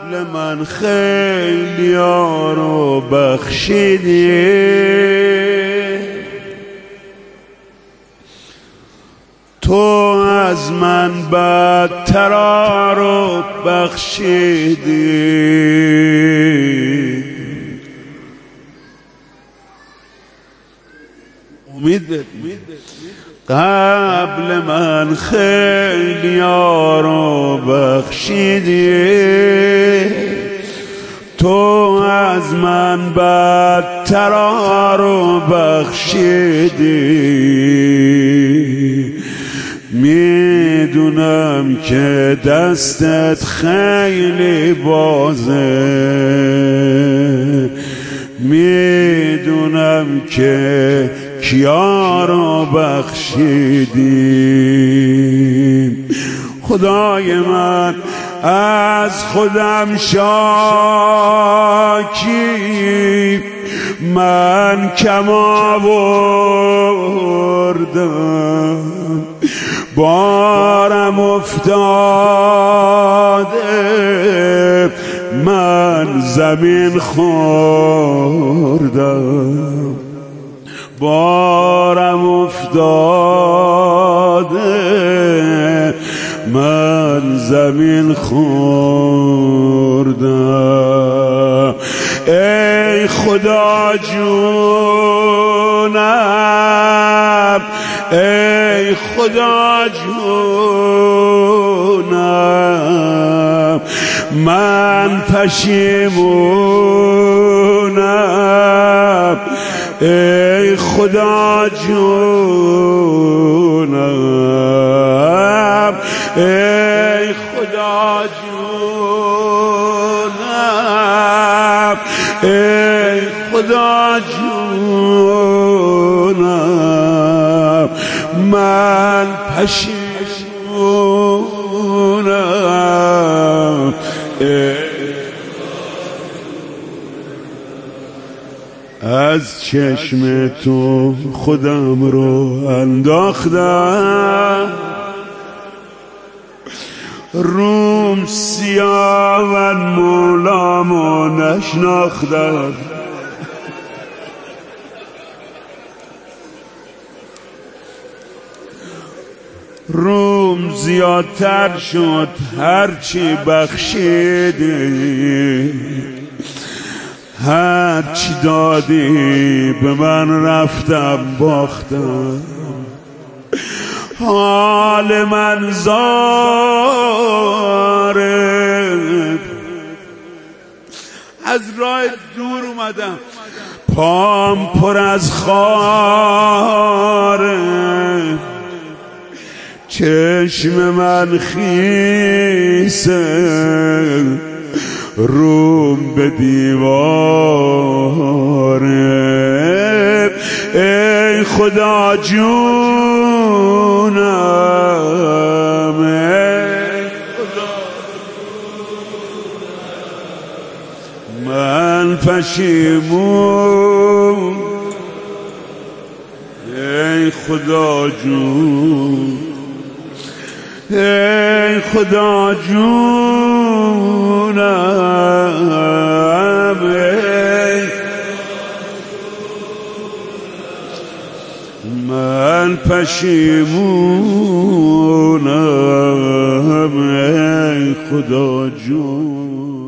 قبل من خیلی ها رو بخشیدی، تو از من بدترا رو بخشیدی. امید قبل من خیلی ها رو بخشیدی، تو از من بدترا رو بخشیدی. میدونم که دستت خیلی بازه، میدونم که کیا رو بخشیدی. خدای من از خودم شاکی، من کم آوردم، بارم افتاده، من زمین خوردم، بارم افتاده، من زمین خوردم. ای خدا جونم، ای خدا جونم، من پشیمونم. ای خدا جونم، ای خدا جونم، ای خدا جونم، من پشیمونم. از چشم تو خودم رو انداختم، روم سیاه و مولامو نشناختم. روم زیادتر شد هرچی بخشیدی، هرچی دادی به من رفتم باختم. حال من زاره، از راه دور اومدم، پام پر از خاره، چشم من خیسه، روم به دیواره. ای خدا جونم، ای خدا من پشیمون. ای خدا جون، ای خدا جونم، ای من پشیمونم. ای خدا جون.